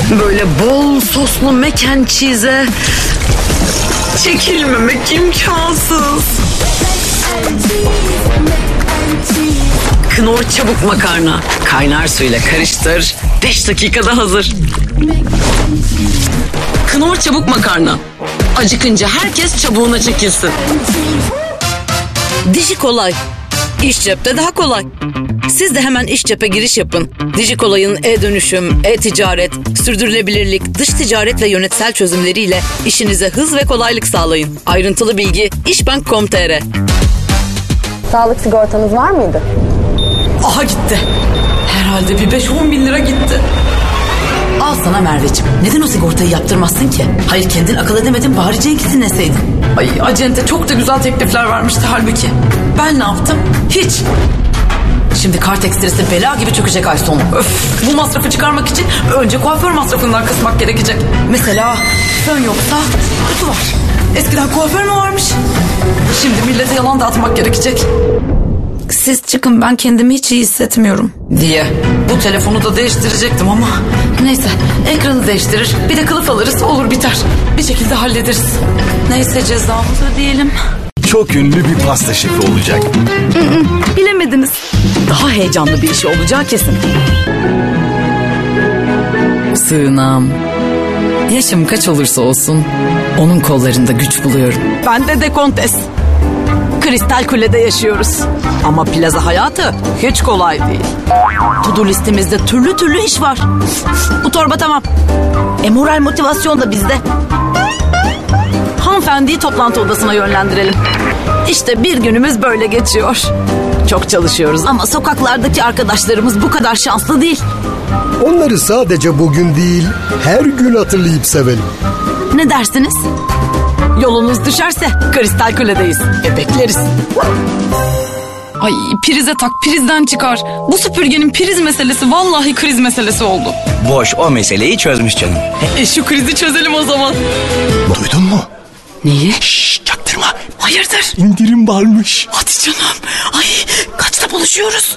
Böyle bol soslu mac and cheese'e çekilmemek imkansız. Knorr çabuk makarna. Kaynar suyla karıştır. 5 dakikada hazır. Knorr çabuk makarna. Acıkınca herkes çabuğuna çekilsin. Dijikolay. İş cepte daha kolay. Siz de hemen iş cephe giriş yapın. Dijikolay'ın e-dönüşüm, e-ticaret, sürdürülebilirlik, dış ticaret ve yönetsel çözümleriyle işinize hız ve kolaylık sağlayın. Ayrıntılı bilgi işbank.com.tr. Sağlık sigortanız var mıydı? Aha gitti. Herhalde bir 5-10 bin lira gitti. Al sana Merveciğim. Neden o sigortayı yaptırmazsın ki? Hayır, kendin akıl edemedin, bari Cenk'i dinleseydin. Ay, acente çok da güzel teklifler vermişti halbuki. Ben ne yaptım? Hiç. Şimdi kart ekstresi bela gibi çökecek ay sonu. Öf, bu masrafı çıkarmak için önce kuaför masrafından kısmak gerekecek. Mesela fön yoksa kutu var. Eskiden kuaför mü varmış? Şimdi millete yalan dağıtmak gerekecek. Siz çıkın, ben kendimi hiç iyi hissetmiyorum diye. Bu telefonu da değiştirecektim ama neyse, ekranı değiştirir, bir de kılıf alırız, olur biter. Bir şekilde hallederiz. Neyse, cezamızı ödeyelim. Çok ünlü bir pasta şefi olacak. Bilemediniz. Daha heyecanlı bir iş olacağı kesin. Sığınağım. Yaşım kaç olursa olsun onun kollarında güç buluyorum. Ben de Dekontes. Kristal Kule'de yaşıyoruz. Ama plaza hayatı hiç kolay değil. To-do listemizde türlü türlü iş var. Bu torba tamam. Moral motivasyon da bizde. Hanımefendiyi toplantı odasına yönlendirelim. İşte bir günümüz böyle geçiyor. Çok çalışıyoruz ama sokaklardaki arkadaşlarımız bu kadar şanslı değil. Onları sadece bugün değil, her gün hatırlayıp sevelim. Ne dersiniz? Yolunuz düşerse Kristal Kule'deyiz. Bekleriz. Ay, prize tak, prizden çıkar. Bu süpürgenin priz meselesi vallahi kriz meselesi oldu. Boş, o meseleyi çözmüş canım. Şu krizi çözelim o zaman. Duydun mu? Neyi? Şşş, çaktırma. Hayırdır? İndirim varmış. Hadi canım. Ay, kaçta buluşuyoruz?